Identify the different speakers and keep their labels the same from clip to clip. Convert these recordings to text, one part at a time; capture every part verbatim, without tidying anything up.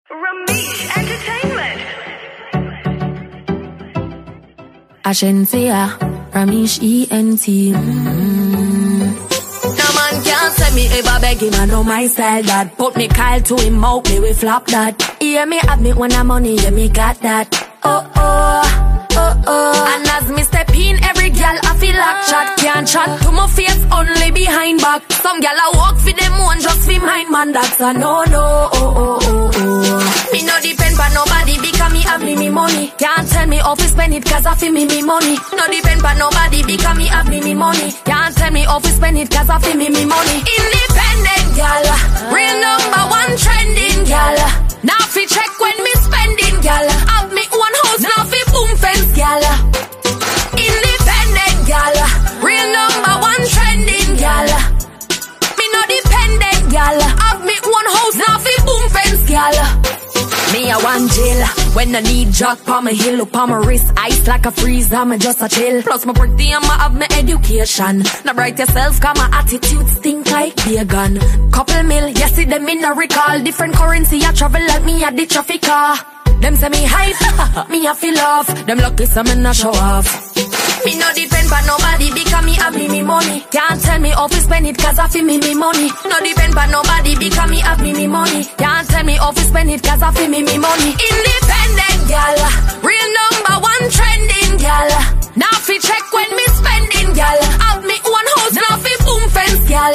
Speaker 1: Ramesh Entertainment.
Speaker 2: Ashensia, Ramesh E N T. Mm. No man can't say me ever beg him, I know my style that. Put me Kyle to him out, me we flop that. Hear me have me when I'm money, yeah me got that. Oh oh, oh oh. And as me step in, every gal I feel like chat. Can't chat to my face, only behind back. Some gal I walk for them one, just for mine, man, that's a no no. Oh oh oh oh. Me no depend by nobody because me have me me money. Can't tell me how to spend it cause I feel me me money. No depend by nobody because me have me me money. Can't tell me how to spend it cause I feel me me money. Independent gal, real number one trending gal. Now fi check when me spending gal. Have me one house now fi boom fence gal. Independent gal, real number one trending gal. Me no dependent gal. Have me one house now fi boom fence gal. Me a one jail when I need jock pa my heel up on my wrist, ice like a freeze. I'm just a chill. Plus my birthday and I have my education. Now bright yourself, cause my attitude stink like vegan. Couple mil, yes see them in a recall. Different currency, I travel like me at the traffic car. Them say me hype, me a feel off. Them lucky some in a show off. Me no depend by nobody because me have me me money. Can't tell me how to spend it cause I feel me me money. No depend by nobody because me have me me money. Can't tell me how to spend it cause I feel me me money. Independent gal, real number one trending gal. Now fi check when me spending gal. Have me one house now fi boom fence gal.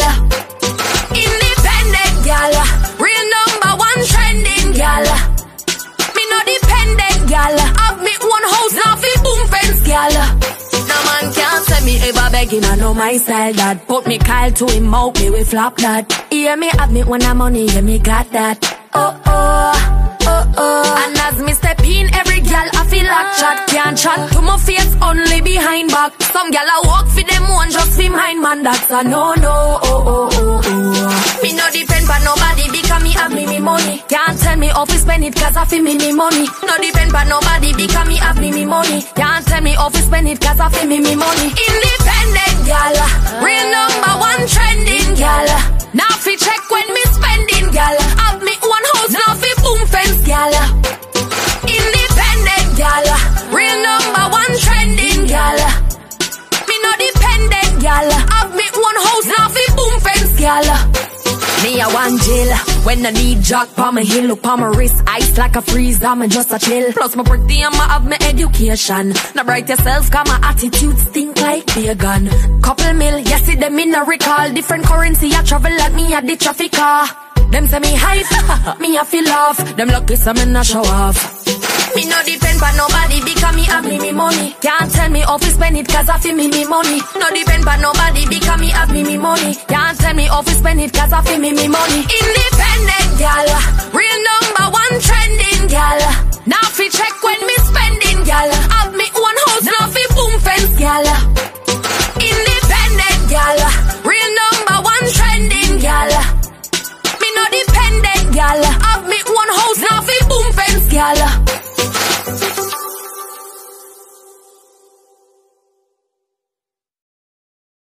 Speaker 2: Independent gal, real number one trending gal. Me no dependent gal. Have me one house now fi boom fence gal. No man can't say me ever begging, I know my style that. Put me Kyle to him out, me we flop that. Hear me have me when I'm money, yeah me got that. Oh oh, oh oh. And as me step in, every gal I feel like chat. Can't chat to my face, only behind back. Some gal I walk for them one, just for mine, man, that's a no no. Oh oh oh oh. Me no depend by nobody because me have me me money. Can't tell me how to spend it cause I feel me me money. No depend by nobody because me have me me money. Can't tell me how to spend it cause I feel me me money. Independent gal, real number one trending gal. Now fi check when me spending gal. Have me one house now fi boom fence gal. Independent gal, real number one trending gal. Me no dependent gal. Have me one house now fi boom fence gal. Me a one jail when I need jock pa my heel up on my wrist, ice like a freeze. I'm just a chill. Plus my birthday and I have my education. Now bright yourself cause my attitude stink like vegan. Couple mil, yes see them in a recall. Different currency, I travel like me at the traffic car. Them say me hype, me a feel off. Them lucky some in a show off. Me no depend by nobody because me have me me money. Can't tell me how to spend it cause I feel me me money. No depend by nobody because me have me me money. Can't tell me how to spend it cause I feel me me money. Independent gal,